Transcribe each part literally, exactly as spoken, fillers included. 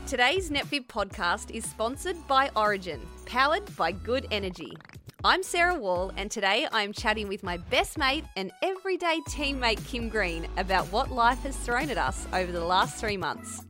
Today's NetFit podcast is sponsored by Origin, powered by Good Energy. I'm Sarah Wall, and today I'm chatting with my best mate and everyday teammate Kim Green about what life has thrown at us over the last three months.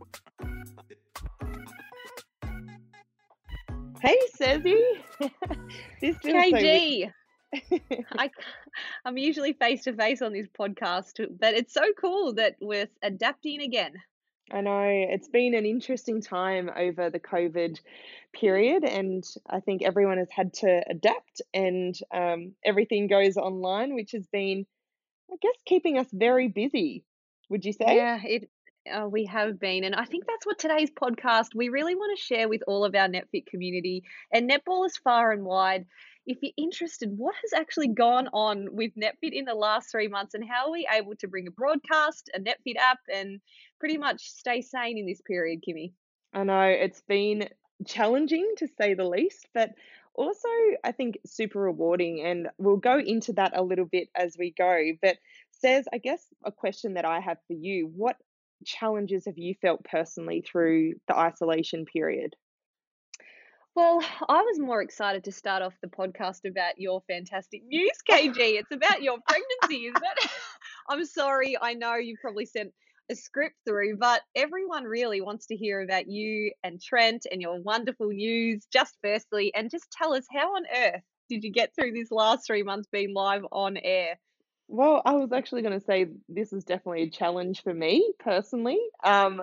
Hey, Sezzy. This feels K so G. I, I'm usually face to face on this podcast, but it's so cool that we're adapting again. I know it's been an interesting time over the COVID period, and I think everyone has had to adapt, and um, everything goes online, which has been, I guess, keeping us very busy. Would you say? Yeah, it. Uh, we have been, and I think that's what today's podcast we really want to share with all of our NetFit community and netballers far and wide. If you're interested, what has actually gone on with NetFit in the last three months, and how are we able to bring a broadcast, a NetFit app, and pretty much stay sane in this period, Kimmy? I know it's been challenging to say the least, but also I think super rewarding. And we'll go into that a little bit as we go. But Says, I guess a question that I have for you, what challenges have you felt personally through the isolation period? Well, I was more excited to start off the podcast about your fantastic news, K G. It's about your pregnancy, isn't it? I'm sorry. I know you probably sent a script through, but everyone really wants to hear about you and Trent and your wonderful news. Just firstly, and just tell us, how on earth did you get through this last three months being live on air? Well, I was actually going to say this is definitely a challenge for me personally. Um,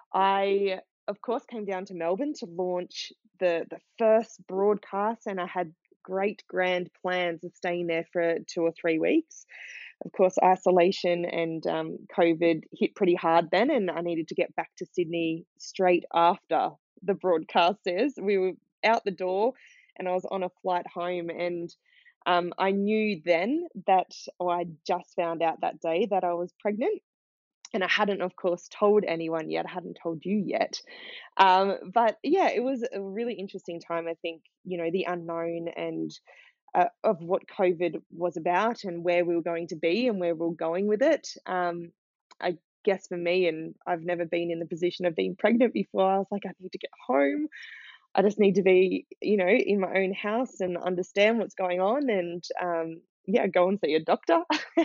I, of course, came down to Melbourne to launch the the first broadcast, and I had great grand plans of staying there for two or three weeks. Of course, isolation and um, COVID hit pretty hard then, and I needed to get back to Sydney straight after the broadcast is. We were out the door, and I was on a flight home, and um, I knew then that, or I just found out that day that I was pregnant. And I hadn't, of course, told anyone yet. I hadn't told you yet. Um, but yeah, it was a really interesting time. I think, you know, the unknown and uh, of what COVID was about and where we were going to be and where we were going with it. Um, I guess for me, and I've never been in the position of being pregnant before, I was like, I need to get home. I just need to be, you know, in my own house and understand what's going on and, um, yeah, go and see a doctor.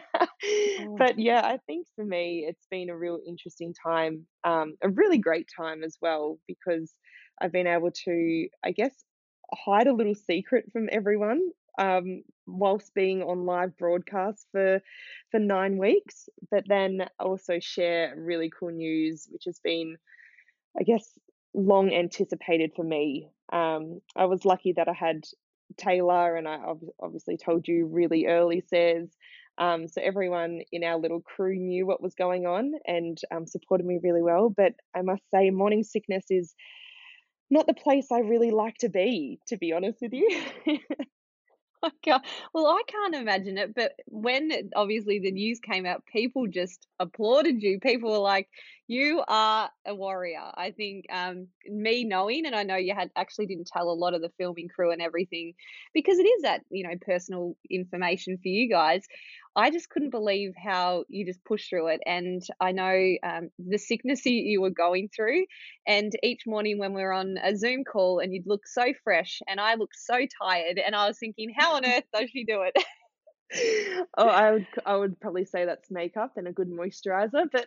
Oh. But yeah, I think for me, it's been a real interesting time, um, a really great time as well, because I've been able to, I guess, hide a little secret from everyone, um, whilst being on live broadcast for for nine weeks, but then also share really cool news, which has been, I guess, long anticipated for me. Um, I was lucky that I had Taylor, and I ob- obviously told you really early, Says. Um, so everyone in our little crew knew what was going on and um, supported me really well. But I must say, morning sickness is not the place I really like to be, to be honest with you. I can't, well, I can't imagine it, but when it- obviously the news came out, people just applauded you. People were like, "You are a warrior." I think um, me knowing, and I know you had actually didn't tell a lot of the filming crew and everything, because it is that you know personal information for you guys. I just couldn't believe how you just pushed through it, and I know um, the sickness you you were going through. And each morning when we were on a Zoom call and you'd look so fresh and I looked so tired and I was thinking, how on earth does she do it? Oh, I would I would probably say that's makeup and a good moisturizer, but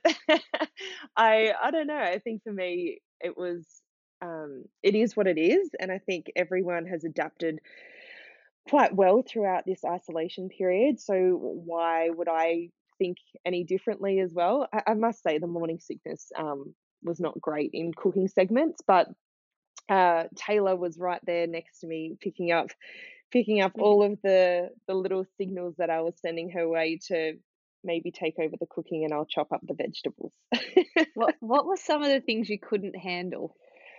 I I don't know. I think for me it was um it is what it is, and I think everyone has adapted quite well throughout this isolation period. So why would I think any differently as well? I, I must say the morning sickness um was not great in cooking segments, but uh, Taylor was right there next to me, picking up picking up all of the the little signals that I was sending her way to maybe take over the cooking, and I'll chop up the vegetables. What what were some of the things you couldn't handle?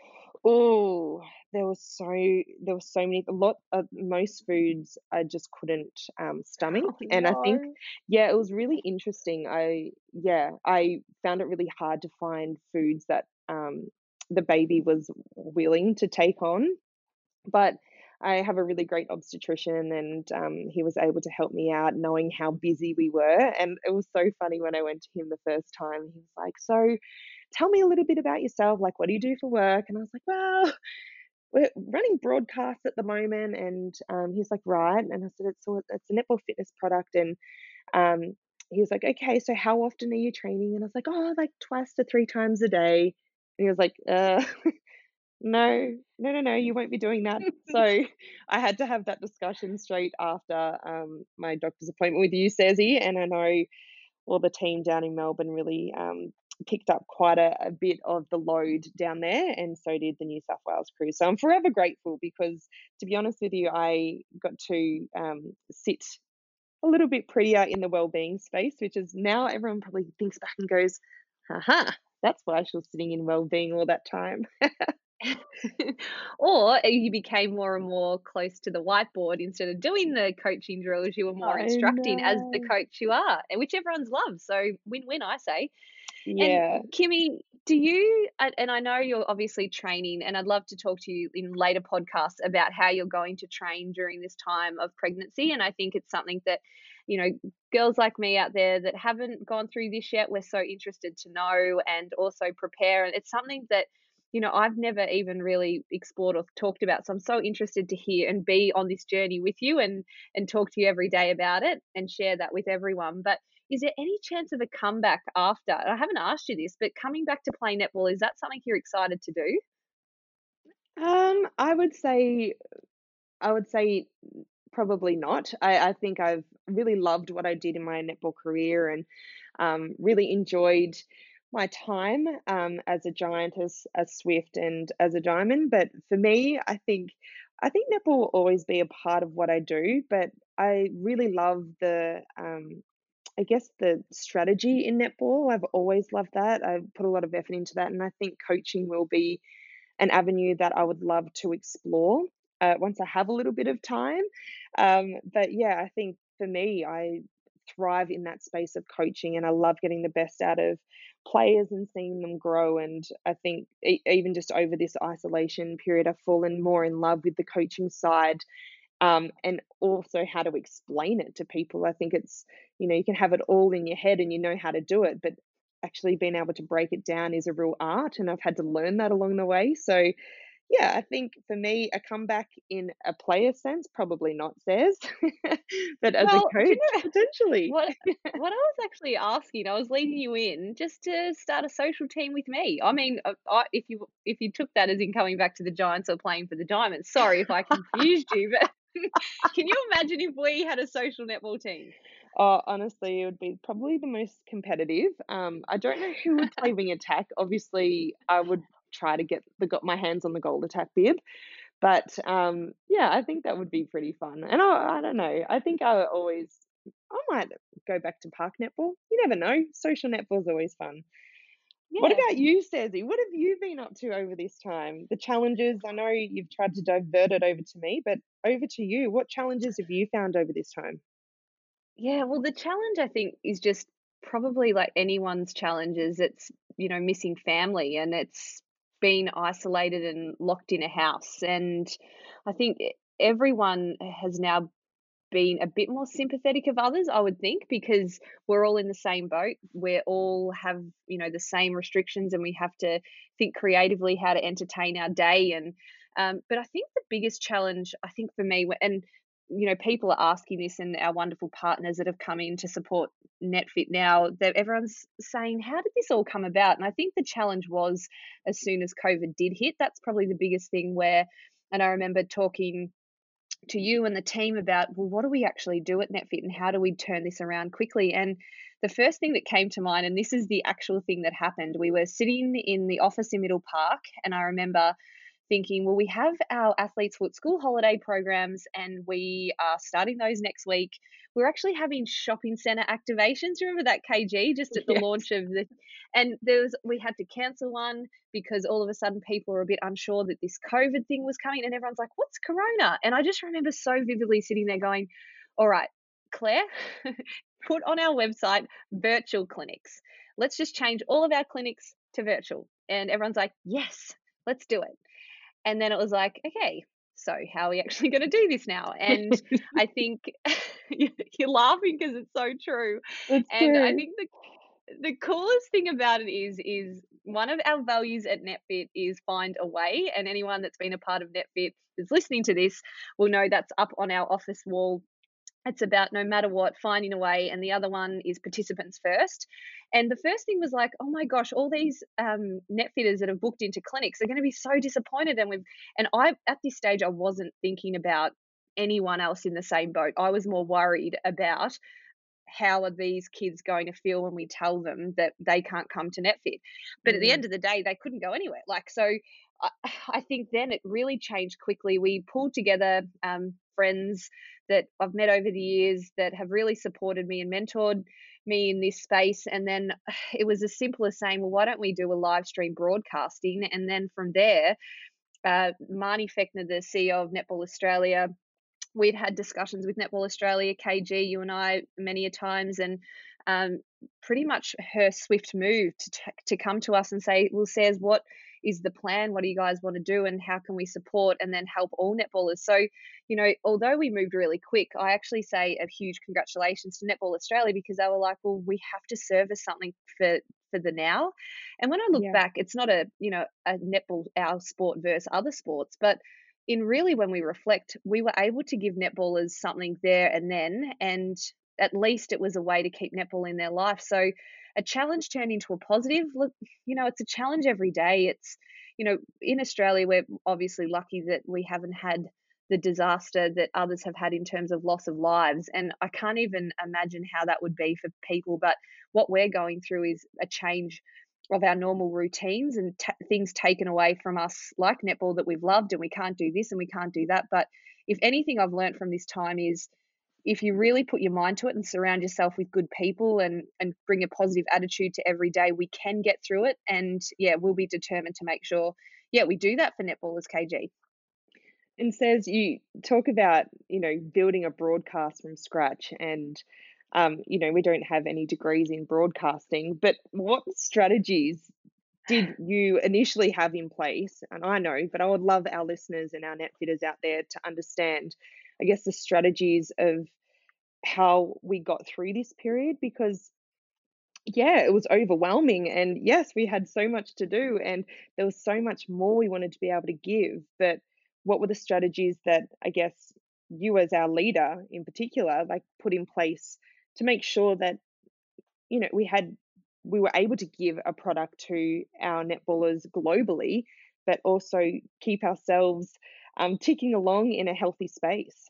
Oh, there was so there was so many a lot of most foods I just couldn't um stomach. Oh And I think, no. yeah, it was really interesting. I yeah, I found it really hard to find foods that um the baby was willing to take on. But I have a really great obstetrician, and um, he was able to help me out knowing how busy we were. And it was so funny when I went to him the first time. He was like, "So, tell me a little bit about yourself. Like, what do you do for work? And I was like, well, we're running broadcasts at the moment. And um, he's like, right. And I said, it's, a- it's a netball fitness product. And um, he was like, okay, so how often are you training? And I was like, oh, like twice to three times a day. And he was like, uh, no, no, no, no, you won't be doing that. So I had to have that discussion straight after um, my doctor's appointment with you, Cezi. And I know all the team down in Melbourne really um, picked up quite a, a bit of the load down there, and so did the New South Wales crew. So I'm forever grateful because, to be honest with you, I got to um, sit a little bit prettier in the well-being space, which is now everyone probably thinks back and goes, haha, that's why she was sitting in well-being all that time. Or you became more and more close to the whiteboard instead of doing the coaching drills, you were more I instructing as the know. coach you are, and which everyone's loves. So win-win, I say. And Yeah. Kimmy, do you, and and I know you're obviously training, and I'd love to talk to you in later podcasts about how you're going to train during this time of pregnancy. And I think it's something that, you know, girls like me out there that haven't gone through this yet, we're so interested to know and also prepare. And it's something that, you know, I've never even really explored or talked about. So I'm so interested to hear and be on this journey with you and and talk to you every day about it and share that with everyone. But is there any chance of a comeback after? I haven't asked you this, but coming back to play netball, is that something you're excited to do? Um, I would say I would say probably not. I, I think I've really loved what I did in my netball career and um, really enjoyed my time um, as a giantess, as Swift, and as a diamond. But for me, I think I think netball will always be a part of what I do. But I really love the um, I guess the strategy in netball. I've always loved that. I've put a lot of effort into that, and I think coaching will be an avenue that I would love to explore uh, once I have a little bit of time. Um, but yeah, I think for me, I thrive in that space of coaching, and I love getting the best out of players and seeing them grow. And I think e- even just over this isolation period, I've fallen more in love with the coaching side um, and also how to explain it to people. I think it's, you know, you can have it all in your head and you know how to do it, but actually being able to break it down is a real art. And I've had to learn that along the way. So, yeah, I think for me, a comeback in a player sense, probably not, says, but as a Well, do you coach, know potentially. what what I was actually asking? I was leading you in just to start a social team with me. I mean, uh, I, if you if you took that as in coming back to the Giants or playing for the Diamonds, sorry if I confused you, but can you imagine if we had a social netball team? Oh, honestly, it would be probably the most competitive. Um, I don't know who would play wing attack. Obviously, I would try to get the got my hands on the goal attack bib. But um, yeah, I think that would be pretty fun. And I, I don't know. I think I always, I might go back to park netball. You never know. Social netball is always fun. What Yeah. about you, Stacey? What have you been up to over this time? The challenges, I know you've tried to divert it over to me, but over to you. What challenges have you found over this time? Yeah, well, the challenge I think is just probably like anyone's challenges. It's, you know, missing family and it's being isolated and locked in a house. And I think e- everyone has now been a bit more sympathetic of others, I would think, because we're all in the same boat. We're all have, you know, the same restrictions and we have to think creatively how to entertain our day. And um, but I think the biggest challenge, I think for me, and you know, people are asking this, and our wonderful partners that have come in to support NetFit now, that everyone's saying, how did this all come about? And I think the challenge was as soon as COVID did hit, that's probably the biggest thing where, and I remember talking to you and the team about, well, what do we actually do at NetFit and how do we turn this around quickly? And the first thing that came to mind, and this is the actual thing that happened, we were sitting in the office in Middle Park, and I remember thinking, well, we have our Athletes Foot school holiday programs and we are starting those next week. We're actually having shopping center activations. Remember that, K G, just at the Yes. launch of the, and there was, we had to cancel one because all of a sudden people were a bit unsure that this COVID thing was coming and everyone's like, what's Corona? And I just remember so vividly sitting there going, all right, Claire, put on our website virtual clinics. Let's just change all of our clinics to virtual. And everyone's like, yes, let's do it. And then it was like, okay, so how are we actually going to do this now? And I think you're laughing because it's so true. It's And I true. think the the coolest thing about it is is one of our values at NetFit is find a way, and anyone that's been a part of NetFit that's listening to this will know that's up on our office wall. It's about no matter what, finding a way, and the other one is participants first. And the first thing was like, oh my gosh, all these um, netfitters that have booked into clinics are going to be so disappointed. And we've and I at this stage I wasn't thinking about anyone else in the same boat. I was more worried about how are these kids going to feel when we tell them that they can't come to NetFit. But at the Mm. end of the day, they couldn't go anywhere. Like, so I, I think then it really changed quickly. We pulled together um, friends that I've met over the years that have really supported me and mentored me in this space. And then it was as simple as saying, well, why don't we do a live stream broadcasting? And then from there, uh, Marnie Fechner, the C E O of Netball Australia, we'd had discussions with Netball Australia, K G, you and I, many a times, and um, pretty much her swift move to t- to come to us and say, "Well, Says, what is the plan? What do you guys want to do, and how can we support and then help all netballers?" So, you know, although we moved really quick, I actually say a huge congratulations to Netball Australia, because they were like, "Well, we have to service something for." for the now. And when I look Yeah. back, it's not a, you know, a netball, our sport versus other sports, but in really when we reflect, we were able to give netballers something there and then, and at least it was a way to keep netball in their life. So a challenge turned into a positive. Look, you know, it's a challenge every day. It's, you know, in Australia, we're obviously lucky that we haven't had the disaster that others have had in terms of loss of lives. And I can't even imagine how that would be for people. But what we're going through is a change of our normal routines and ta things taken away from us, like netball, that we've loved, and we can't do this and we can't do that. But if anything I've learned from this time is, if you really put your mind to it and surround yourself with good people and and bring a positive attitude to every day, we can get through it. And yeah, we'll be determined to make sure, yeah, we do that for netballers, K G. And Says, you talk about, you know, building a broadcast from scratch, and um, you know, we don't have any degrees in broadcasting, but what strategies did you initially have in place? And I know, but I would love our listeners and our net fitters out there to understand, I guess, the strategies of how we got through this period, because yeah, it was overwhelming. And yes, we had so much to do, and there was so much more we wanted to be able to give. But what were the strategies that, I guess, you as our leader in particular, like, put in place to make sure that, you know, we had we were able to give a product to our netballers globally, but also keep ourselves um, ticking along in a healthy space?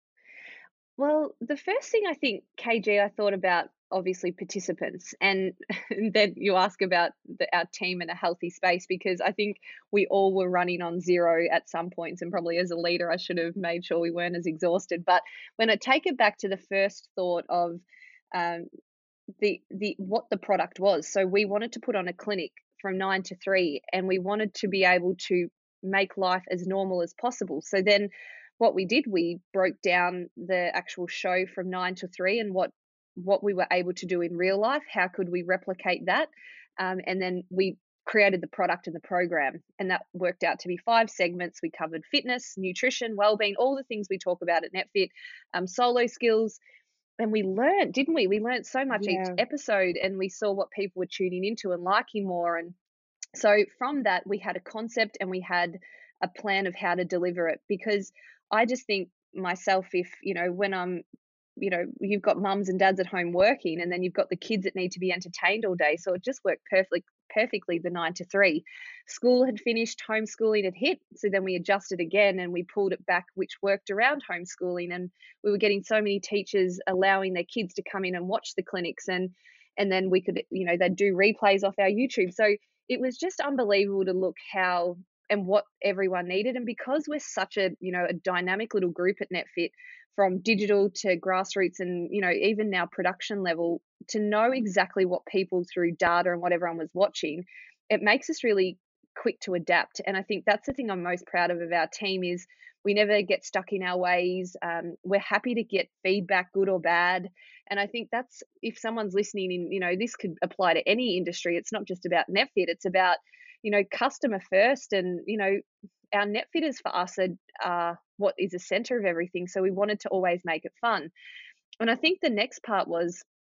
Well, the first thing I think, K G, I thought about obviously participants, and, and then you ask about the, our team in a healthy space, because I think we all were running on zero at some points, and probably as a leader, I should have made sure we weren't as exhausted. But when I take it back to the first thought of um, the the what the product was, so we wanted to put on a clinic from nine to three, and we wanted to be able to make life as normal as possible. So then what we did, we broke down the actual show from nine to three, and what what we were able to do in real life, how could we replicate that, um, and then we created the product and the program, and that worked out to be five segments. We covered fitness, nutrition, well-being, all the things we talk about at NetFit, um, solo skills. And we learned, didn't we? We learned so much each Yeah. episode, and we saw what people were tuning into and liking more. And so from that, we had a concept and we had a plan of how to deliver it. Because I just think myself, if, you know, when I'm, you know, you've got mums and dads at home working, and then you've got the kids that need to be entertained all day. So it just worked perfectly, perfectly the nine to three. School had finished, homeschooling had hit. So then we adjusted again and we pulled it back, which worked around homeschooling. And we were getting so many teachers allowing their kids to come in and watch the clinics, and and then we could, you know, they'd do replays off our YouTube. So it was just unbelievable to look how and what everyone needed. And because we're such a, you know, a dynamic little group at NetFit, from digital to grassroots and, you know, even now production level, to know exactly what people through data and what everyone was watching, it makes us really quick to adapt. And I think that's the thing I'm most proud of of our team is we never get stuck in our ways. Um, we're happy to get feedback, good or bad. And I think that's, if someone's listening in, you know, this could apply to any industry. It's not just about NetFit. It's about, you know, customer first. And, you know, our netfitters for us are, are what is the center of everything. So we wanted to always make it fun. And I think the next part was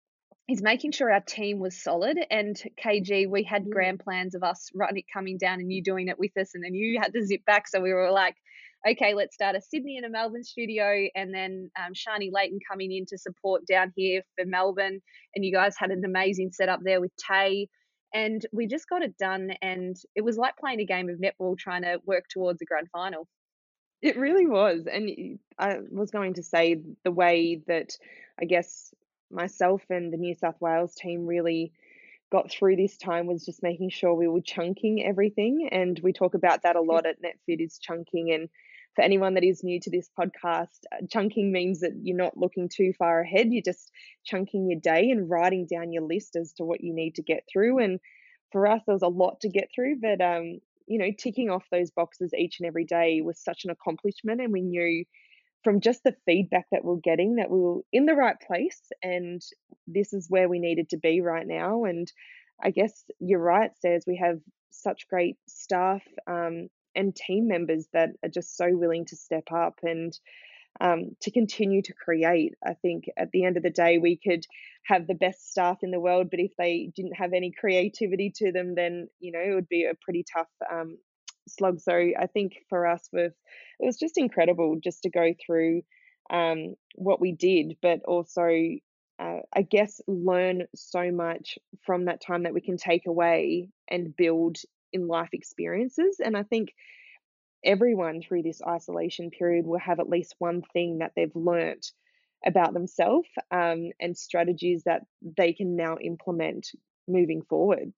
is making sure our team was solid. And K G, we had Yeah. grand plans of us running, coming down and you doing it with us, and then you had to zip back. So we were like, okay, let's start a Sydney and a Melbourne studio, and then um, Shani Layton coming in to support down here for Melbourne. And you guys had an amazing setup there with Tay. And we just got it done. And it was like playing a game of netball trying to work towards a grand final. It really was. And y- I was going to say the way that I guess myself and the New South Wales team really got through this time was just making sure we were chunking everything. And we talk about that a lot at NetFit is chunking. And for anyone that is new to this podcast, uh, chunking means that you're not looking too far ahead. You're just chunking your day and writing down your list as to what you need to get through. And for us, there was a lot to get through, but um, you know, ticking off those boxes each and every day was such an accomplishment. And we knew from just the feedback that we're getting that we were in the right place and this is where we needed to be right now. And I guess you're right, Says, we have such great staff um, and team members that are just so willing to step up and um, to continue to create. I think at the end of the day, we could have the best staff in the world, but if they didn't have any creativity to them, then you know it would be a pretty tough um, slog. So I think for us, with it was just incredible just to go through um, what we did, but also uh, I guess learn so much from that time that we can take away and build in life experiences. And I think everyone through this isolation period will have at least one thing that they've learnt about themselves um, and strategies that they can now implement moving forward.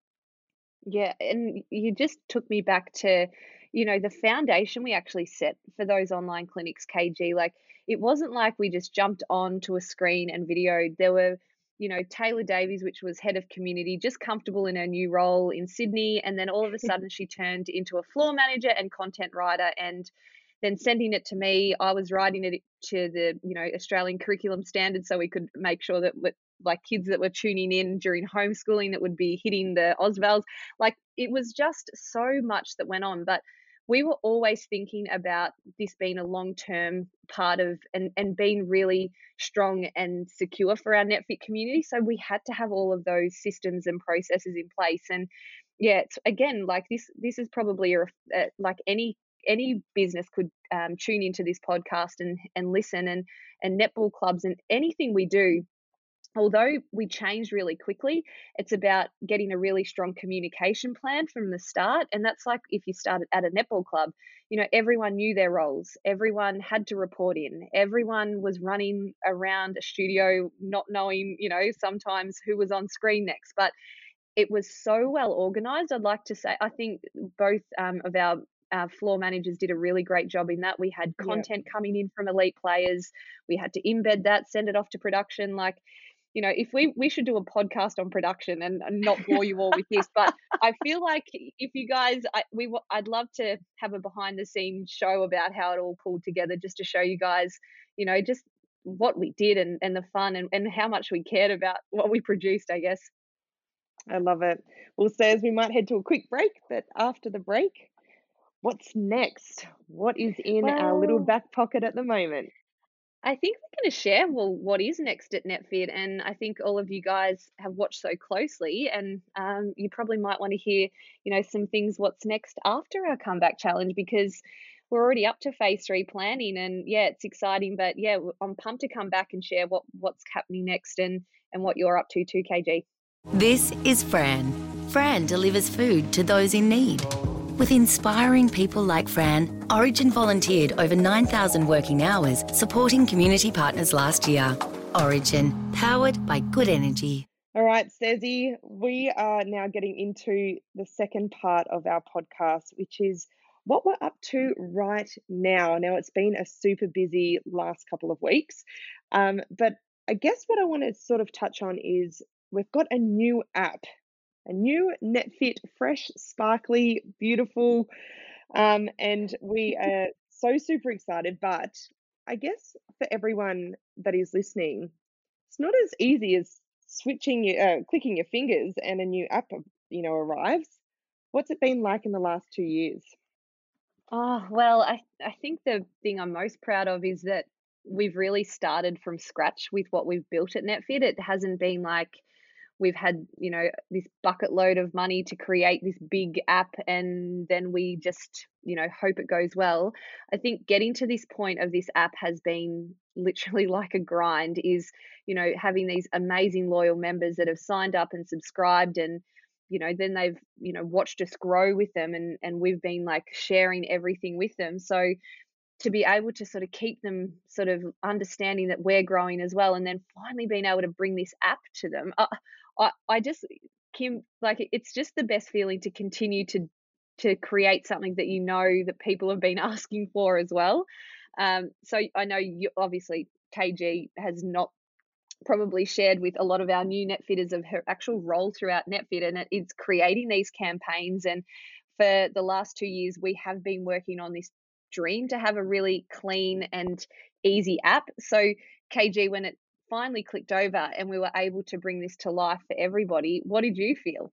Yeah, and you just took me back to, you know, the foundation we actually set for those online clinics, K G. Like, it wasn't like we just jumped on to a screen and videoed. There were, you know, Taylor Davies, which was head of community, just comfortable in her new role in Sydney. And then all of a sudden she turned into a floor manager and content writer. And then sending it to me, I was writing it to the, you know, Australian curriculum standards so we could make sure that like kids that were tuning in during homeschooling that would be hitting the Osvals. Like, it was just so much that went on, but we were always thinking about this being a long-term part of and, and being really strong and secure for our NetFit community. So we had to have all of those systems and processes in place. And yeah, it's, again, like this, this is probably a, uh, like any any business could um, tune into this podcast and and listen, and and netball clubs and anything we do, although we change really quickly, it's about getting a really strong communication plan from the start. And that's like if you started at a netball club, you know, everyone knew their roles, everyone had to report in, everyone was running around a studio, not knowing, you know, sometimes who was on screen next. But it was so well organized. I'd like to say, I think both um, of our uh, floor managers did a really great job in that. We had Yeah. content coming in from elite players. We had to embed that, send it off to production. Like, you know, if we we should do a podcast on production and, and not bore you all with this, but I feel like if you guys, I, we I'd love to have a behind the scenes show about how it all pulled together, just to show you guys, you know, just what we did and, and the fun and, and how much we cared about what we produced, I guess. I love it. Well, Says, we might head to a quick break, but after the break, what's next? What is in our little Well, back pocket at the moment? I think we're going to share, well, what is next at NetFit, and I think all of you guys have watched so closely, and um, you probably might want to hear, you know, some things what's next after our comeback challenge, because we're already up to phase three planning, and yeah, it's exciting. But yeah, w- I'm pumped to come back and share what what's happening next and and what you're up to too, K G. This is Fran. Fran delivers food to those in need. With inspiring people like Fran, Origin volunteered over nine thousand working hours supporting community partners last year. Origin, powered by good energy. All right, Stacey, we are now getting into the second part of our podcast, which is what we're up to right now. Now, it's been a super busy last couple of weeks, um, but I guess what I want to sort of touch on is we've got a new app, a new NetFit, fresh, sparkly, beautiful, um, and we are so super excited. But I guess for everyone that is listening, it's not as easy as switching your uh, clicking your fingers and a new app, you know, arrives. What's it been like in the last two years? Oh, well, I I think the thing I'm most proud of is that we've really started from scratch with what we've built at NetFit. It hasn't been like we've had, you know, this bucket load of money to create this big app, and then we just, you know, hope it goes well. I think getting to this point of this app has been literally like a grind, is, you know, having these amazing loyal members that have signed up and subscribed, and, you know, then they've, you know, watched us grow with them, and and we've been like sharing everything with them. So to be able to sort of keep them sort of understanding that we're growing as well, and then finally being able to bring this app to them, uh, I, I just, Kim, like it's just the best feeling to continue to to create something that you know that people have been asking for as well. Um, so I know you obviously K G has not probably shared with a lot of our new netfitters of her actual role throughout netfit, and it is creating these campaigns. And for the last two years we have been working on this dream to have a really clean and easy app. So K G, when it finally clicked over and we were able to bring this to life for everybody, what did you feel?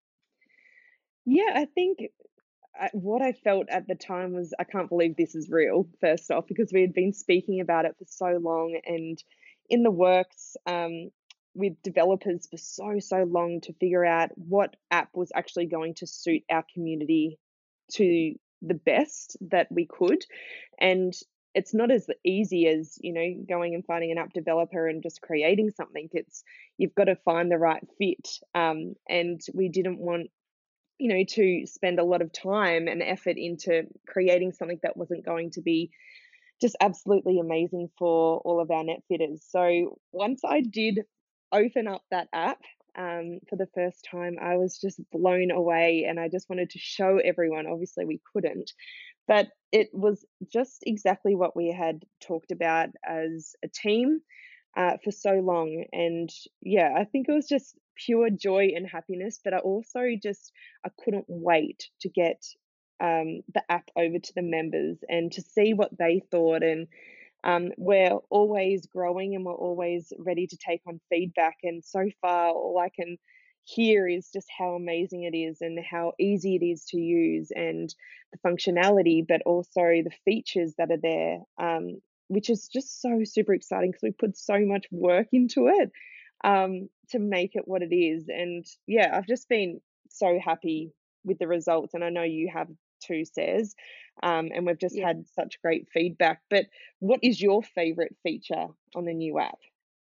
Yeah, I think I, what I felt at the time was, I can't believe this is real, first off, because we had been speaking about it for so long and in the works um, with developers for so, so long to figure out what app was actually going to suit our community to the best that we could. And it's not as easy as, you know, going and finding an app developer and just creating something. It's, you've got to find the right fit. Um, and we didn't want, you know, to spend a lot of time and effort into creating something that wasn't going to be just absolutely amazing for all of our net fitters. So once I did open up that app um, for the first time, I was just blown away, and I just wanted to show everyone. Obviously, we couldn't, but it was just exactly what we had talked about as a team uh, for so long. And yeah, I think it was just pure joy and happiness, but I also just, I couldn't wait to get um, the app over to the members and to see what they thought. And um, we're always growing and we're always ready to take on feedback. And so far, all I can hear is just how amazing it is and how easy it is to use, and the functionality, but also the features that are there, um, which is just so super exciting because we put so much work into it um, to make it what it is. And yeah, I've just been so happy with the results, and I know you have too, Says. Um, and we've just Yeah. had such great feedback. But what is your favorite feature on the new app?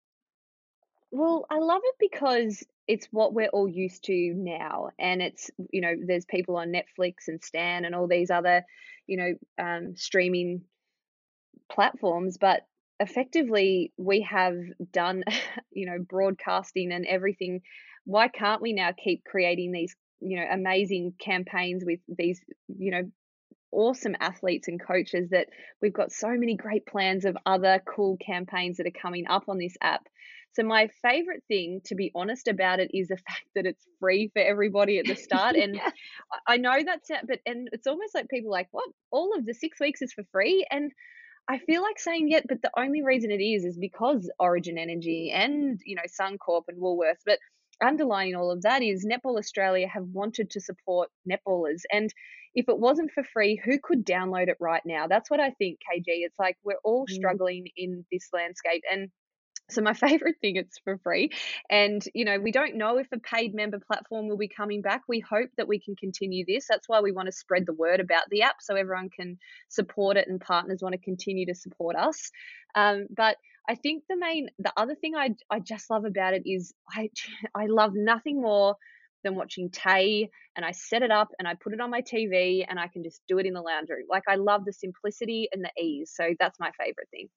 Well, I love it because it's what we're all used to now. And it's, you know, there's people on Netflix and Stan and all these other, you know, um, streaming platforms, but effectively we have done, you know, broadcasting and everything. Why can't we now keep creating these, you know, amazing campaigns with these, you know, awesome athletes and coaches, that we've got so many great plans of other cool campaigns that are coming up on this app. So my favorite thing, to be honest about it, is the fact that it's free for everybody at the start. And Yeah. I I know that's it, but and it's almost like people are like, what? All of the six weeks is for free? And I feel like saying it, but the only reason it is is because Origin Energy and, you know, Suncorp and Woolworths. But underlying all of that is Netball Australia have wanted to support netballers. And if it wasn't for free, who could download it right now? That's what I think, K G. It's like we're all Mm. struggling in this landscape. And so my favorite thing, it's for free. And, you know, we don't know if a paid member platform will be coming back. We hope that we can continue this. That's why we want to spread the word about the app so everyone can support it and partners want to continue to support us. Um, but I think the main, the other thing I, I just love about it is I, I love nothing more than watching Tay, and I set it up and I put it on my T V and I can just do it in the lounge room. Like, I love the simplicity and the ease. So that's my favorite thing.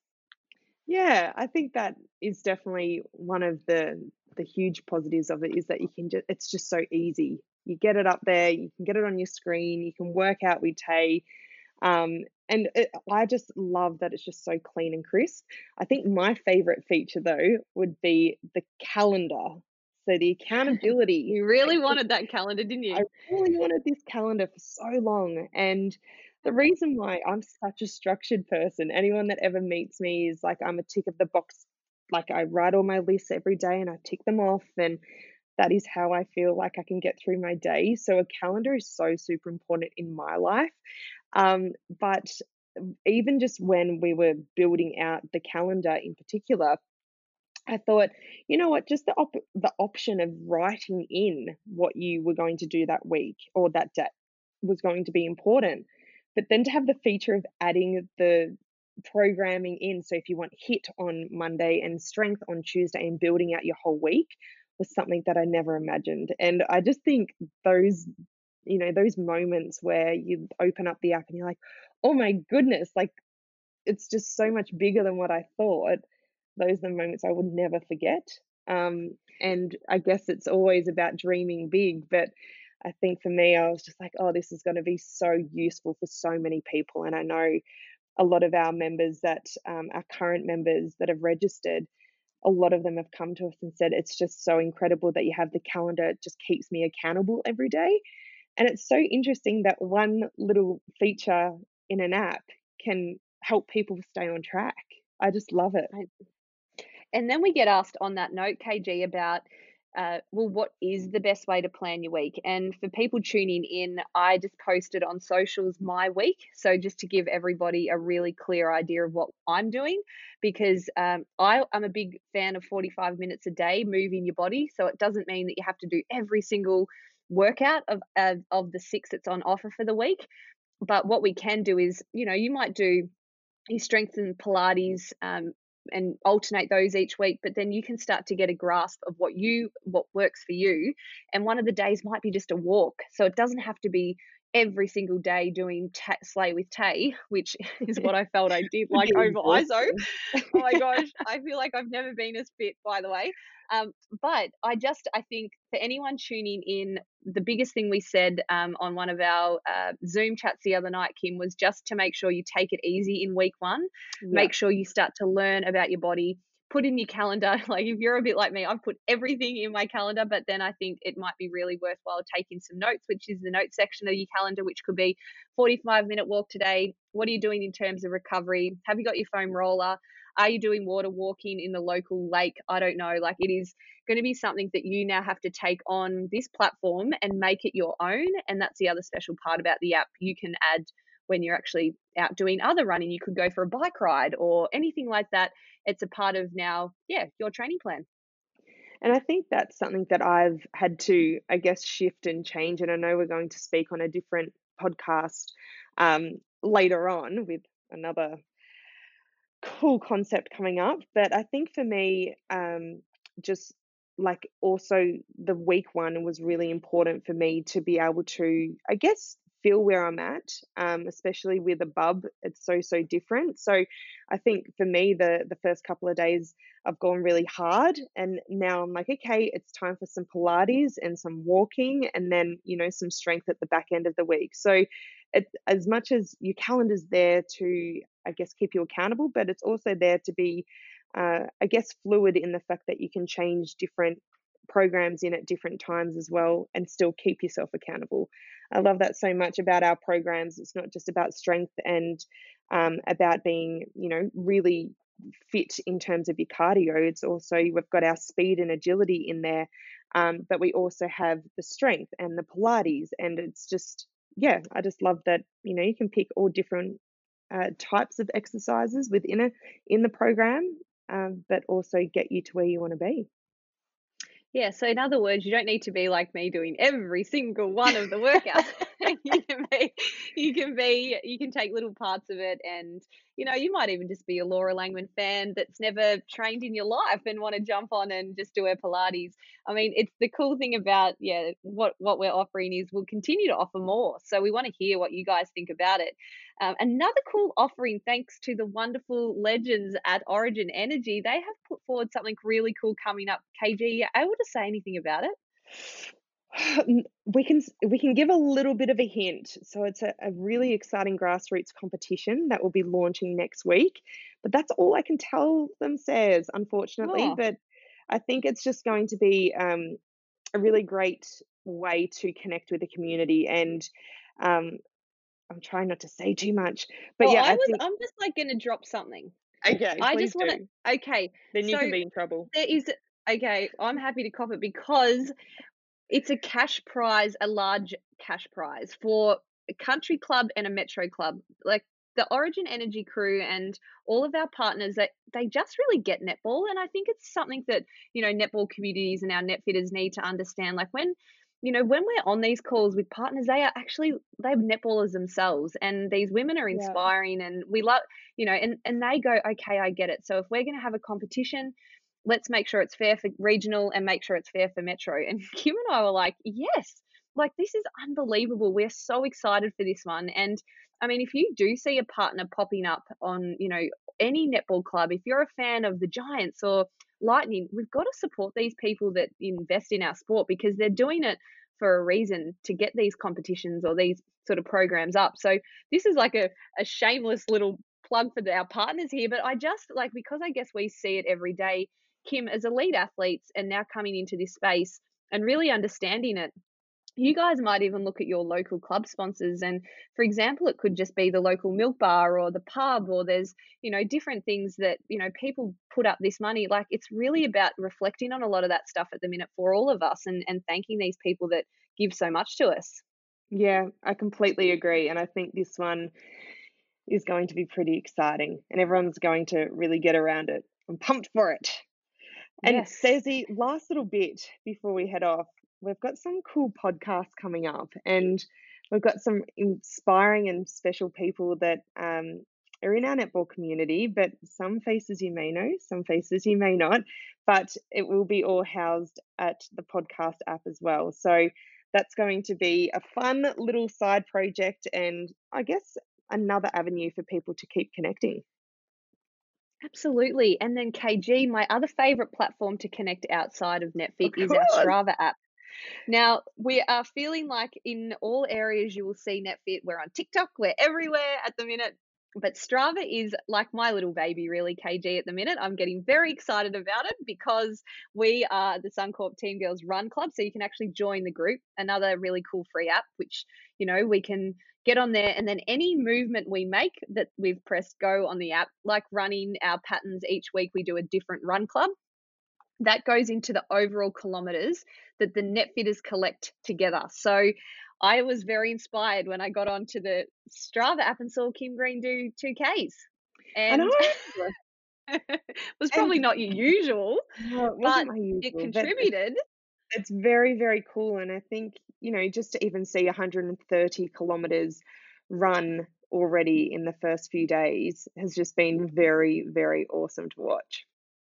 Yeah, I think that is definitely one of the the huge positives of it, is that you can just, it's just so easy. You get it up there, you can get it on your screen, you can work out with Tay. Um, and it, I just love that it's just so clean and crisp. I think my favorite feature though would be the calendar. So the accountability. You really wanted that calendar, didn't I you? really wanted this calendar for so long. And the reason why, I'm such a structured person, anyone that ever meets me is like, I'm a tick of the box. Like, I write all my lists every day and I tick them off. And that is how I feel like I can get through my day. So a calendar is so super important in my life. Um, but even just when we were building out the calendar in particular, I thought, you know what, just the op the option of writing in what you were going to do that week or that day was going to be important. But then to have the feature of adding the programming in, so if you want hit on Monday and strength on Tuesday and building out your whole week was something that I never imagined. And I just think those, you know, those moments where you open up the app and you're like, oh my goodness, like it's just so much bigger than what I thought. Those are the moments I would never forget. Um, and I guess it's always about dreaming big, but I think for me, I was just like, oh, this is going to be so useful for so many people. And I know a lot of our members that, um, our current members that have registered, a lot of them have come to us and said, it's just so incredible that you have the calendar. It just keeps me accountable every day. And it's so interesting that one little feature in an app can help people stay on track. I just love it. I And then we get asked on that note, K G, about, uh, well, what is the best way to plan your week? And for people tuning in, I just posted on socials my week. So just to give everybody a really clear idea of what I'm doing, because um, I, I'm a big fan of forty-five minutes a day moving your body. So it doesn't mean that you have to do every single workout of, of, of the six that's on offer for the week. But what we can do is, you know, you might do you strengthen Pilates, um, and alternate those each week, but then you can start to get a grasp of what you what works for you. And one of the days might be just a walk, so it doesn't have to be every single day doing ta- Slay with Tay, which is what I felt I did like Getting over I S O. exhausted. Oh my gosh, I feel like I've never been as fit, by the way. Um, but I just, I think for anyone tuning in, the biggest thing we said um, on one of our uh, Zoom chats the other night, Kim, was just to make sure you take it easy in week one. Yeah. Make sure you start to learn about your body. Put in your calendar. Like if you're a bit like me, I've put everything in my calendar, but then I think it might be really worthwhile taking some notes, which is the notes section of your calendar, which could be forty-five minute walk today. What are you doing in terms of recovery? Have you got your foam roller? Are you doing water walking in the local lake? I don't know. Like it is going to be something that you now have to take on this platform and make it your own. And that's the other special part about the app. You can add when you're actually out doing other running. You could go for a bike ride or anything like that. It's a part of now, yeah, your training plan. And I think that's something that I've had to, I guess, shift and change. And I know we're going to speak on a different podcast um, later on with another cool concept coming up. But I think for me, um, just like also the week one was really important for me to be able to, I guess, feel where I'm at, um, especially with a bub. It's so, so different. So I think for me, the the first couple of days I've gone really hard, and now I'm like, okay, it's time for some Pilates and some walking, and then, you know, some strength at the back end of the week. So it, as much as your calendar's there to, I guess, keep you accountable, but it's also there to be, uh, I guess, fluid in the fact that you can change different programs in at different times as well and still keep yourself accountable. I love that so much about our programs. It's not just about strength and um, about being, you know, really fit in terms of your cardio. It's also, we've got our speed and agility in there, um, but we also have the strength and the Pilates. And it's just, yeah, I just love that, you know, you can pick all different uh, types of exercises within a, in the program, um, but also get you to where you want to be. Yeah, so in other words, you don't need to be like me doing every single one of the workouts. you can be, you can be, you can take little parts of it, and you know, you might even just be a Laura Langman fan that's never trained in your life and want to jump on and just do her Pilates. I mean, it's the cool thing about yeah, what what we're offering is we'll continue to offer more. So we want to hear what you guys think about it. Um, another cool offering, thanks to the wonderful legends at Origin Energy, they have put forward something really cool coming up. K G, are you able to say anything about it? We can we can give a little bit of a hint. So it's a, a really exciting grassroots competition that will be launching next week. But that's all I can tell them, Says, unfortunately. Oh, But I think it's just going to be um, a really great way to connect with the community. And um, I'm trying not to say too much. But well, yeah, I I was, think, I'm just like going to drop something. okay, I please just want do. to, okay, Then you so can be in trouble. there is, okay, I'm happy to cop it because it's a cash prize, a large cash prize for a country club and a metro club. Like the Origin Energy crew and all of our partners, that they just really get netball. And I think it's something that, you know, netball communities and our netfitters need to understand. Like when, you know, when we're on these calls with partners, they are actually, they're netballers themselves. And these women are Yeah. inspiring, and we love, you know, and, and they go, okay, I get it. So if we're going to have a competition, let's make sure it's fair for regional and make sure it's fair for metro. And Kim and I were like, yes, like this is unbelievable. We're so excited for this one. And I mean, if you do see a partner popping up on, you know, any netball club, if you're a fan of the Giants or Lightning, we've got to support these people that invest in our sport, because they're doing it for a reason, to get these competitions or these sort of programs up. So this is like a, a shameless little plug for our partners here. But I just like, because I guess we see it every day, Kim, as elite athletes and now coming into this space and really understanding it, you guys might even look at your local club sponsors. And for example, it could just be the local milk bar or the pub, or there's, you know, different things that, you know, people put up this money. Like it's really about reflecting on a lot of that stuff at the minute for all of us, and, and thanking these people that give so much to us. Yeah, I completely agree. And I think this one is going to be pretty exciting, and everyone's going to really get around it. I'm pumped for it. And Yes. Stacey, last little bit before we head off, we've got some cool podcasts coming up, and we've got some inspiring and special people that um, are in our netball community, but some faces you may know, some faces you may not, but it will be all housed at the podcast app as well. So that's going to be a fun little side project, and I guess another avenue for people to keep connecting. Absolutely. And then K G, my other favorite platform to connect outside of NetFit Of is our course. Strava app. Now, we are feeling like in all areas you will see NetFit. We're on TikTok, we're everywhere at the minute. But Strava is like my little baby, really, K G, at the minute. I'm getting very excited about it because we are the Suncorp Team Girls Run Club. So you can actually join the group, another really cool free app, which, you know, we can get on there. And then any movement we make that we've pressed go on the app, like running our patterns each week, we do a different run club. That goes into the overall kilometers that the netfitters collect together. So I was very inspired when I got onto the Strava app and saw Kim Green do two Ks. I know. And it was probably And not your usual, no, it but wasn't my it usual, but it's contributed. it's very, very cool. And I think, you know, just to even see one hundred thirty kilometers run already in the first few days has just been very, very awesome to watch.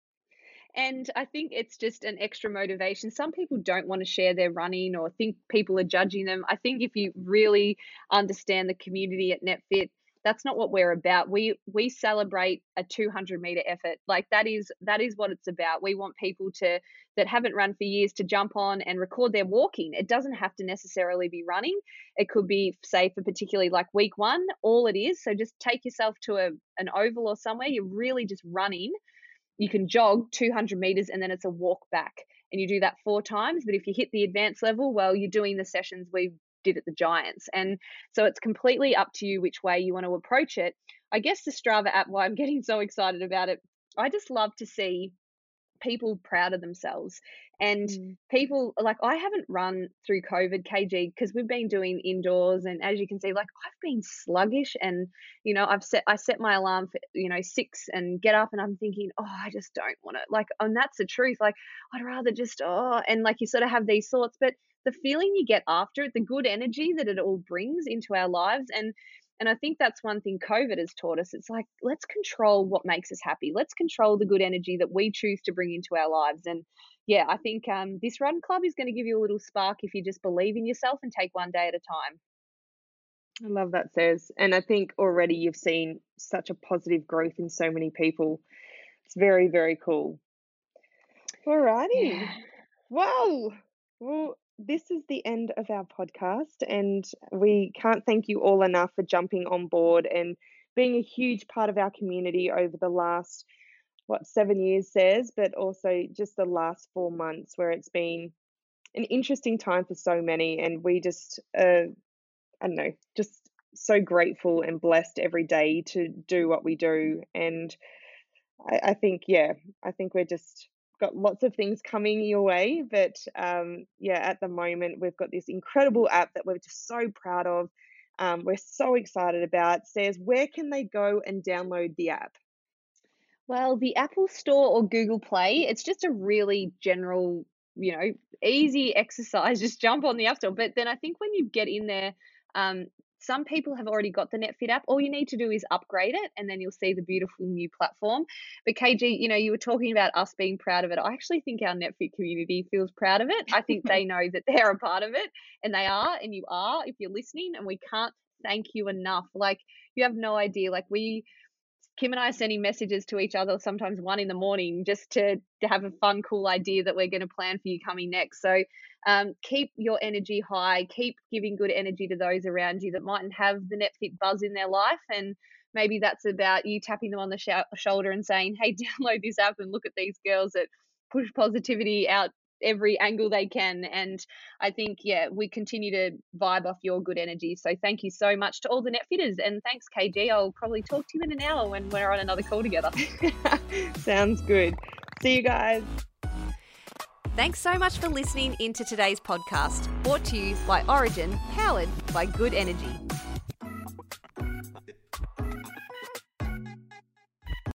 And I think it's just an extra motivation. Some people don't want to share their running or think people are judging them. I think if you really understand the community at NetFit, that's not what we're about. We we celebrate a two hundred meter effort. Like that is that is what it's about. We want people to that haven't run for years to jump on and record their walking. It doesn't have to necessarily be running. It could be, say, for particularly like week one, all it is. So just take yourself to a an oval or somewhere. You're really just running. You can jog two hundred meters and then it's a walk back, and you do that four times. But if you hit the advanced level, well, you're doing the sessions we did at the Giants. And so it's completely up to you which way you want to approach it. I guess the Strava app, why I'm getting so excited about it, I just love to see people proud of themselves. And Mm. people like, I haven't run through COVID, K G, because we've been doing indoors, and as you can see, like I've been sluggish, and you know, I've set I set my alarm for, you know, six and get up, and I'm thinking, oh, I just don't want to, like, and that's the truth. Like I'd rather just oh and like you sort of have these thoughts, but the feeling you get after it, the good energy that it all brings into our lives. and and I think that's one thing COVID has taught us. It's like, let's control what makes us happy. Let's control the good energy that we choose to bring into our lives. And yeah, I think um, this run club is going to give you a little spark if you just believe in yourself and take one day at a time. I love that, Says. And I think already you've seen such a positive growth in so many people. It's very, very cool. Alrighty. Yeah. Wow. Well, this is the end of our podcast, and we can't thank you all enough for jumping on board and being a huge part of our community over the last, what, seven years, Says, but also just the last four months where it's been an interesting time for so many. And we just, uh, I don't know, just so grateful and blessed every day to do what we do. And I, I think, yeah, I think we're just got lots of things coming your way. But um, yeah, at the moment, we've got this incredible app that we're just so proud of. um, we're so excited about. Says, where can they go and download the app? Well, the Apple Store or Google Play, it's just a really general, you know, easy exercise. Just jump on the App Store. But then I think when you get in there, um, some people have already got the NetFit app. All you need to do is upgrade it, and then you'll see the beautiful new platform. But K G, you know, you were talking about us being proud of it. I actually think our NetFit community feels proud of it. I think they know that they're a part of it, and they are, and you are if you're listening, and we can't thank you enough. Like, you have no idea. Like, we Kim and I are sending messages to each other, sometimes one in the morning, just to, to have a fun, cool idea that we're going to plan for you coming next. So um, keep your energy high, keep giving good energy to those around you that mightn't have the NetFit buzz in their life. And maybe that's about you tapping them on the sh- shoulder and saying, hey, download this app and look at these girls that push positivity out every angle they can. And I think, yeah, we continue to vibe off your good energy. So thank you so much to all the NetFitters, and thanks, K G. I'll probably talk to you in an hour when we're on another call together. Sounds good. See you guys. Thanks so much for listening into today's podcast, brought to you by Origin, powered by Good Energy.